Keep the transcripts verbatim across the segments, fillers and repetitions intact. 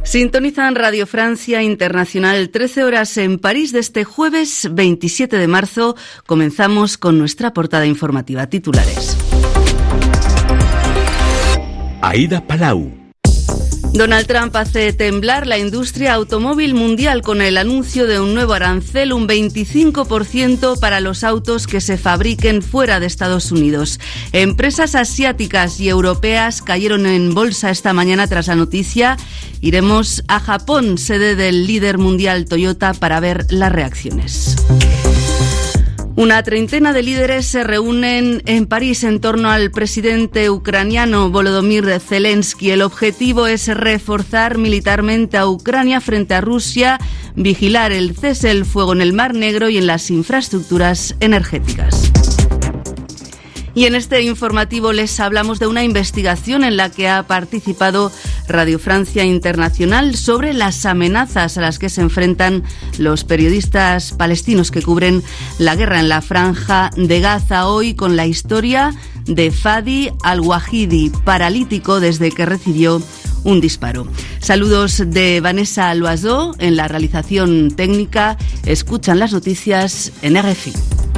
Sintonizan Radio Francia Internacional, trece horas en París de este jueves veintisiete de marzo. Comenzamos con nuestra portada informativa. Titulares. Aida Palau. Donald Trump hace temblar la industria automóvil mundial con el anuncio de un nuevo arancel, un veinticinco por ciento para los autos que se fabriquen fuera de Estados Unidos. Empresas asiáticas y europeas cayeron en bolsa esta mañana tras la noticia. Iremos a Japón, sede del líder mundial Toyota, para ver las reacciones. Una treintena de líderes se reúnen en París en torno al presidente ucraniano Volodymyr Zelensky. El objetivo es reforzar militarmente a Ucrania frente a Rusia, vigilar el cese del fuego en el Mar Negro y en las infraestructuras energéticas. Y en este informativo les hablamos de una investigación en la que ha participado Radio Francia Internacional sobre las amenazas a las que se enfrentan los periodistas palestinos que cubren la guerra en la Franja de Gaza. Hoy con la historia de Fadi Al-Wahidi, paralítico desde que recibió un disparo. Saludos de Vanessa Loiseau en la realización técnica. Escuchan las noticias en R F I.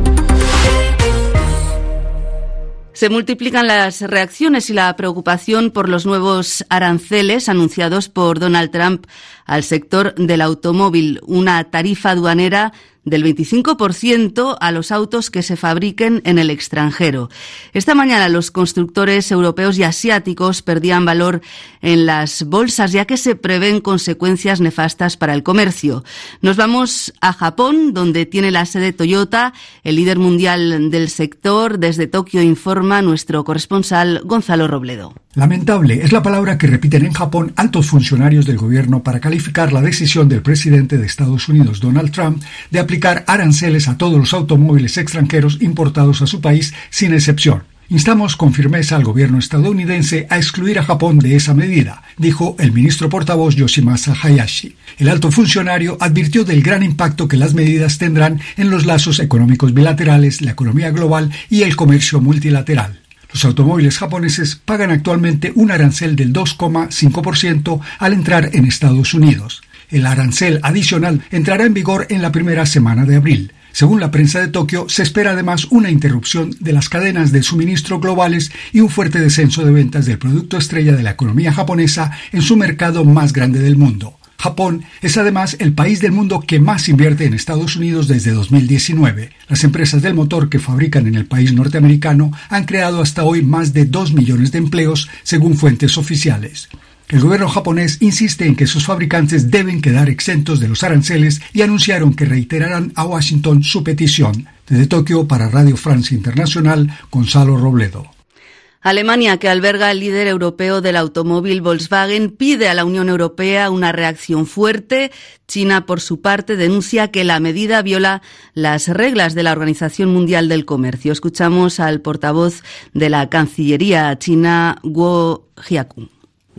Se multiplican las reacciones y la preocupación por los nuevos aranceles anunciados por Donald Trump al sector del automóvil, una tarifa aduanera del veinticinco por ciento a los autos que se fabriquen en el extranjero. Esta mañana los constructores europeos y asiáticos perdían valor en las bolsas, ya que se prevén consecuencias nefastas para el comercio. Nos vamos a Japón, donde tiene la sede Toyota, el líder mundial del sector. Desde Tokio informa nuestro corresponsal Gonzalo Robledo. Lamentable es la palabra que repiten en Japón altos funcionarios del gobierno para calificar la decisión del presidente de Estados Unidos, Donald Trump, de aplicar aranceles a todos los automóviles extranjeros importados a su país sin excepción. Instamos con firmeza al gobierno estadounidense a excluir a Japón de esa medida, dijo el ministro portavoz Yoshimasa Hayashi. El alto funcionario advirtió del gran impacto que las medidas tendrán en los lazos económicos bilaterales, la economía global y el comercio multilateral. Los automóviles japoneses pagan actualmente un arancel del dos coma cinco por ciento al entrar en Estados Unidos. El arancel adicional entrará en vigor en la primera semana de abril. Según la prensa de Tokio, se espera además una interrupción de las cadenas de suministro globales y un fuerte descenso de ventas del producto estrella de la economía japonesa en su mercado más grande del mundo. Japón es además el país del mundo que más invierte en Estados Unidos desde dos mil diecinueve. Las empresas del motor que fabrican en el país norteamericano han creado hasta hoy más de dos millones de empleos, según fuentes oficiales. El gobierno japonés insiste en que sus fabricantes deben quedar exentos de los aranceles y anunciaron que reiterarán a Washington su petición. Desde Tokio, para Radio Francia Internacional, Gonzalo Robledo. Alemania, que alberga el líder europeo del automóvil Volkswagen, pide a la Unión Europea una reacción fuerte. China, por su parte, denuncia que la medida viola las reglas de la Organización Mundial del Comercio. Escuchamos al portavoz de la Cancillería china, Guo Jiakun.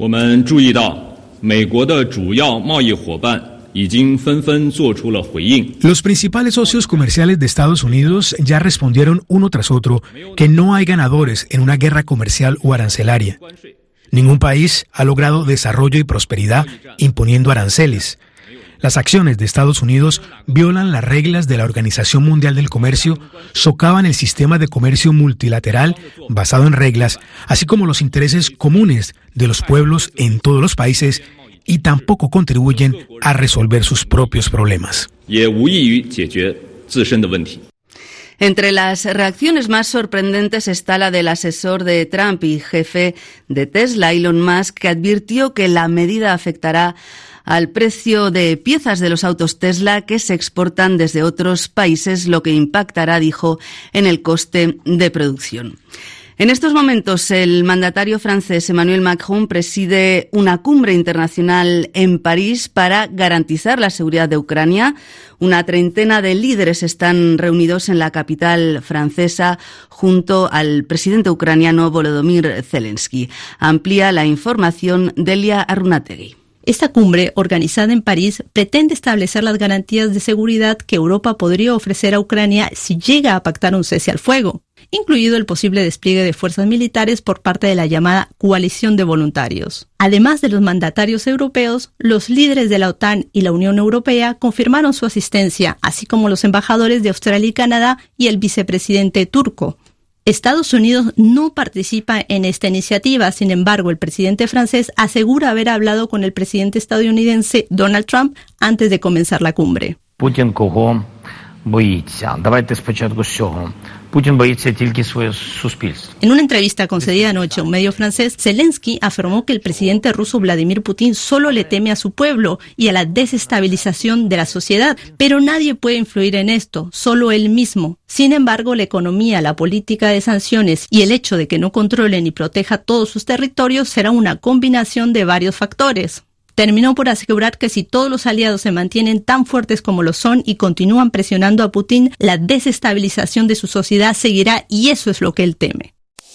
Los principales socios comerciales de Estados Unidos ya respondieron uno tras otro que no hay ganadores en una guerra comercial o arancelaria. Ningún país ha logrado desarrollo y prosperidad imponiendo aranceles. Las acciones de Estados Unidos violan las reglas de la Organización Mundial del Comercio, socavan el sistema de comercio multilateral basado en reglas, así como los intereses comunes de los pueblos en todos los países, y tampoco contribuyen a resolver sus propios problemas. Entre las reacciones más sorprendentes está la del asesor de Trump y jefe de Tesla, Elon Musk, que advirtió que la medida afectará al precio de piezas de los autos Tesla que se exportan desde otros países, lo que impactará, dijo, en el coste de producción. En estos momentos, el mandatario francés Emmanuel Macron preside una cumbre internacional en París para garantizar la seguridad de Ucrania. Una treintena de líderes están reunidos en la capital francesa junto al presidente ucraniano Volodymyr Zelensky. Amplía la información Delia Arrunategui. Esta cumbre, organizada en París, pretende establecer las garantías de seguridad que Europa podría ofrecer a Ucrania si llega a pactar un cese al fuego, incluido el posible despliegue de fuerzas militares por parte de la llamada coalición de voluntarios. Además de los mandatarios europeos, los líderes de la OTAN y la Unión Europea confirmaron su asistencia, así como los embajadores de Australia y Canadá y el vicepresidente turco. Estados Unidos no participa en esta iniciativa, sin embargo, el presidente francés asegura haber hablado con el presidente estadounidense Donald Trump antes de comenzar la cumbre. Putin кого боїться? Давайте спочатку з цього. Putin боїться тільки своє суспільство. En una entrevista concedida anoche a un medio francés, Zelensky afirmó que el presidente ruso Vladimir Putin solo le teme a su pueblo y a la desestabilización de la sociedad, pero nadie puede influir en esto, solo él mismo. Sin embargo, la economía, la política de sanciones y el hecho de que no controle ni proteja todos sus territorios será una combinación de varios factores. Terminó por asegurar que si todos los aliados se mantienen tan fuertes como lo son y continúan presionando a Putin, la desestabilización de su sociedad seguirá y eso es lo que él teme.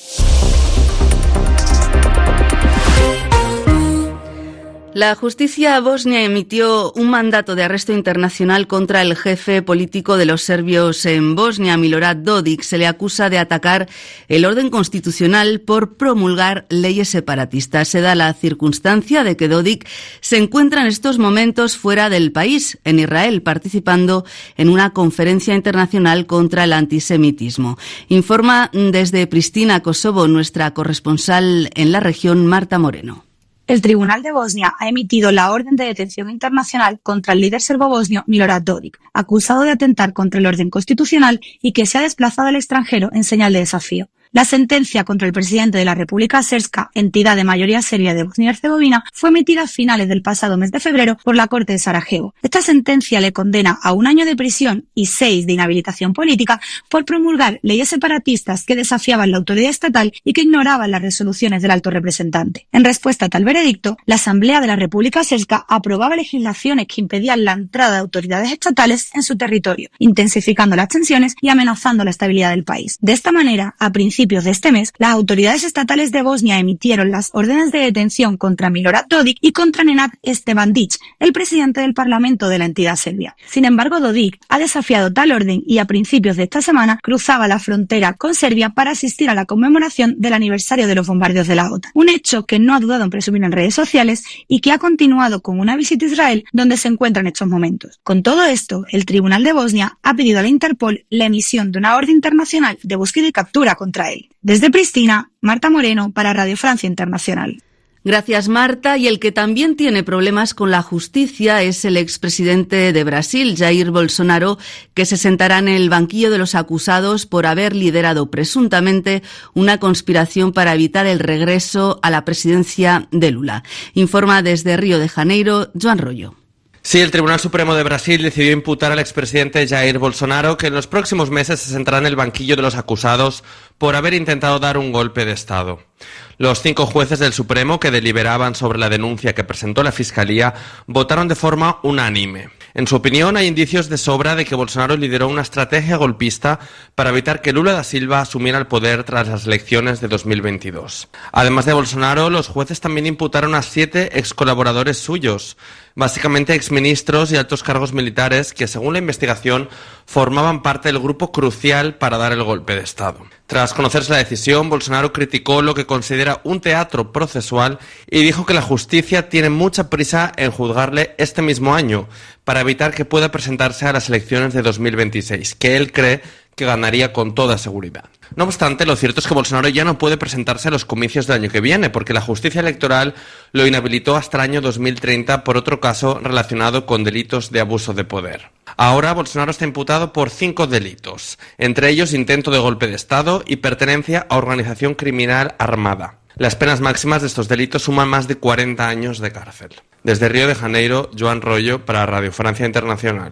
La justicia bosnia emitió un mandato de arresto internacional contra el jefe político de los serbios en Bosnia, Milorad Dodik. Se le acusa de atacar el orden constitucional por promulgar leyes separatistas. Se da la circunstancia de que Dodik se encuentra en estos momentos fuera del país, en Israel, participando en una conferencia internacional contra el antisemitismo. Informa desde Pristina, Kosovo, nuestra corresponsal en la región, Marta Moreno. El Tribunal de Bosnia ha emitido la orden de detención internacional contra el líder serbobosnio Milorad Dodik, acusado de atentar contra el orden constitucional y que se ha desplazado al extranjero en señal de desafío. La sentencia contra el presidente de la República Srpska, entidad de mayoría serbia de Bosnia y Herzegovina, fue emitida a finales del pasado mes de febrero por la Corte de Sarajevo. Esta sentencia le condena a un año de prisión y seis de inhabilitación política por promulgar leyes separatistas que desafiaban la autoridad estatal y que ignoraban las resoluciones del alto representante. En respuesta a tal veredicto, la Asamblea de la República Srpska aprobaba legislaciones que impedían la entrada de autoridades estatales en su territorio, intensificando las tensiones y amenazando la estabilidad del país. De esta manera, a principios de este mes, las autoridades estatales de Bosnia emitieron las órdenes de detención contra Milorad Dodik y contra Nenad Estebandić, el presidente del Parlamento de la entidad serbia. Sin embargo, Dodik ha desafiado tal orden y a principios de esta semana cruzaba la frontera con Serbia para asistir a la conmemoración del aniversario de los bombardeos de la OTAN. Un hecho que no ha dudado en presumir en redes sociales y que ha continuado con una visita a Israel donde se encuentra en estos momentos. Con todo esto, el Tribunal de Bosnia ha pedido a la Interpol la emisión de una orden internacional de búsqueda y captura contra él. Desde Pristina, Marta Moreno para Radio Francia Internacional. Gracias, Marta. Y el que también tiene problemas con la justicia es el expresidente de Brasil, Jair Bolsonaro, que se sentará en el banquillo de los acusados por haber liderado presuntamente una conspiración para evitar el regreso a la presidencia de Lula. Informa desde Río de Janeiro, Joan Rollo. Sí, el Tribunal Supremo de Brasil decidió imputar al expresidente Jair Bolsonaro, que en los próximos meses se sentará en el banquillo de los acusados por haber intentado dar un golpe de Estado. Los cinco jueces del Supremo que deliberaban sobre la denuncia que presentó la Fiscalía votaron de forma unánime. En su opinión, hay indicios de sobra de que Bolsonaro lideró una estrategia golpista para evitar que Lula da Silva asumiera el poder tras las elecciones de dos mil veintidós. Además de Bolsonaro, los jueces también imputaron a siete excolaboradores suyos, básicamente exministros y altos cargos militares que, según la investigación, formaban parte del grupo crucial para dar el golpe de Estado. Tras conocerse la decisión, Bolsonaro criticó lo que considera un teatro procesual y dijo que la justicia tiene mucha prisa en juzgarle este mismo año para evitar que pueda presentarse a las elecciones de dos mil veintiséis, que él cree que ganaría con toda seguridad. No obstante, lo cierto es que Bolsonaro ya no puede presentarse a los comicios del año que viene, porque la justicia electoral lo inhabilitó hasta el año dos mil treinta por otro caso relacionado con delitos de abuso de poder. Ahora Bolsonaro está imputado por cinco delitos, entre ellos intento de golpe de Estado y pertenencia a organización criminal armada. Las penas máximas de estos delitos suman más de cuarenta años de cárcel. Desde Río de Janeiro, Joan Rollo para Radio Francia Internacional.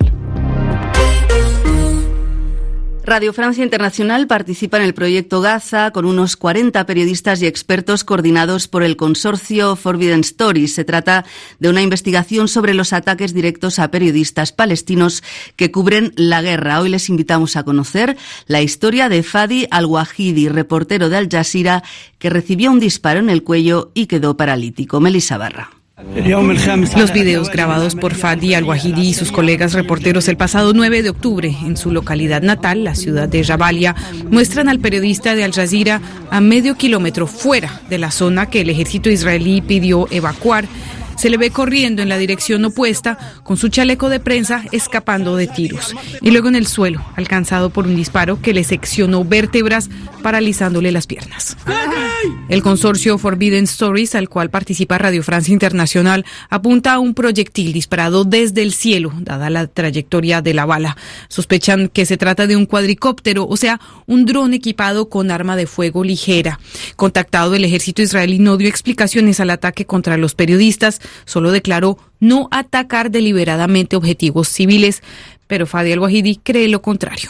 Radio Francia Internacional participa en el proyecto Gaza con unos cuarenta periodistas y expertos coordinados por el consorcio Forbidden Stories. Se trata de una investigación sobre los ataques directos a periodistas palestinos que cubren la guerra. Hoy les invitamos a conocer la historia de Fadi Al-Wahidi, reportero de Al Jazeera, que recibió un disparo en el cuello y quedó paralítico. Melissa Barra. Los videos grabados por Fadi al-Wahidi y sus colegas reporteros el pasado nueve de octubre en su localidad natal, la ciudad de Jabalia, muestran al periodista de Al Jazeera a medio kilómetro fuera de la zona que el ejército israelí pidió evacuar. Se le ve corriendo en la dirección opuesta con su chaleco de prensa escapando de tiros y luego en el suelo, alcanzado por un disparo que le seccionó vértebras, paralizándole las piernas. El consorcio Forbidden Stories, al cual participa Radio Francia Internacional, apunta a un proyectil disparado desde el cielo, dada la trayectoria de la bala. Sospechan que se trata de un cuadricóptero, o sea, un dron equipado con arma de fuego ligera. Contactado, el ejército israelí no dio explicaciones al ataque contra los periodistas, solo declaró no atacar deliberadamente objetivos civiles, pero Fadi al-Wahidi cree lo contrario.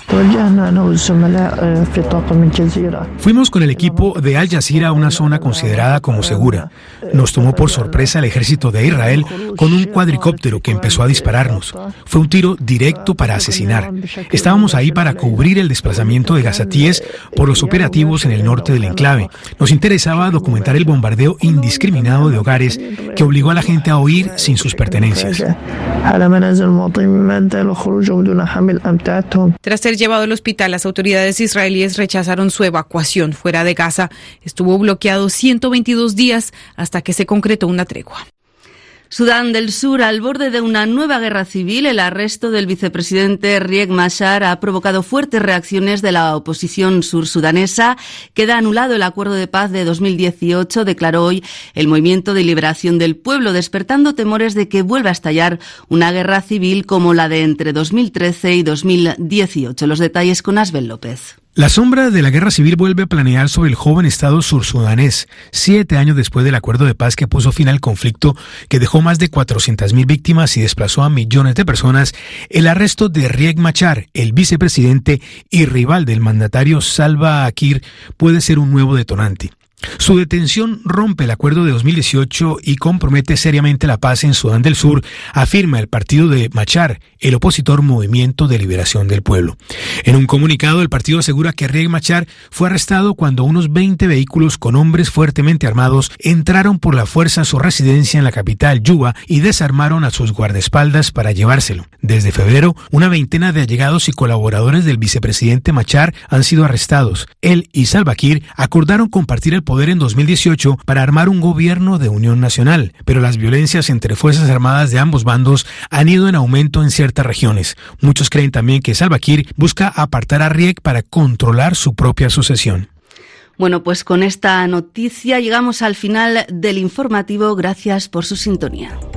Fuimos con el equipo de Al Jazeera a una zona considerada como segura. Nos tomó por sorpresa el ejército de Israel con un cuadricóptero que empezó a dispararnos. Fue un tiro directo para asesinar. Estábamos ahí para cubrir el desplazamiento de gazatíes por los operativos en el norte del enclave. Nos interesaba documentar el bombardeo indiscriminado de hogares que obligó a la gente a huir sin sus pertenencias. Tras ser llevado al hospital, las autoridades israelíes rechazaron su evacuación fuera de Gaza. Estuvo bloqueado ciento veintidós días hasta que se concretó una tregua. Sudán del Sur, al borde de una nueva guerra civil, el arresto del vicepresidente Riek Machar ha provocado fuertes reacciones de la oposición sursudanesa. Queda anulado el acuerdo de paz de dos mil dieciocho, declaró hoy el Movimiento de Liberación del Pueblo, despertando temores de que vuelva a estallar una guerra civil como la de entre dos mil trece y dos mil dieciocho. Los detalles con Asbel López. La sombra de la guerra civil vuelve a planear sobre el joven estado sursudanés, siete años después del acuerdo de paz que puso fin al conflicto, que dejó más de cuatrocientas mil víctimas y desplazó a millones de personas. El arresto de Riek Machar, el vicepresidente y rival del mandatario Salva Kiir, puede ser un nuevo detonante. Su detención rompe el acuerdo de dos mil dieciocho y compromete seriamente la paz en Sudán del Sur, afirma el partido de Machar, el opositor Movimiento de Liberación del Pueblo. En un comunicado, el partido asegura que Riek Machar fue arrestado cuando unos veinte vehículos con hombres fuertemente armados entraron por la fuerza a su residencia en la capital, Yuba, y desarmaron a sus guardaespaldas para llevárselo. Desde febrero, una veintena de allegados y colaboradores del vicepresidente Machar han sido arrestados. Él y Salva Kiir acordaron compartir el poder en dos mil dieciocho para armar un gobierno de unión nacional, pero las violencias entre fuerzas armadas de ambos bandos han ido en aumento en ciertas regiones. Muchos creen también que Salva Kiir busca apartar a Riek para controlar su propia sucesión. Bueno, pues con esta noticia llegamos al final del informativo. Gracias por su sintonía.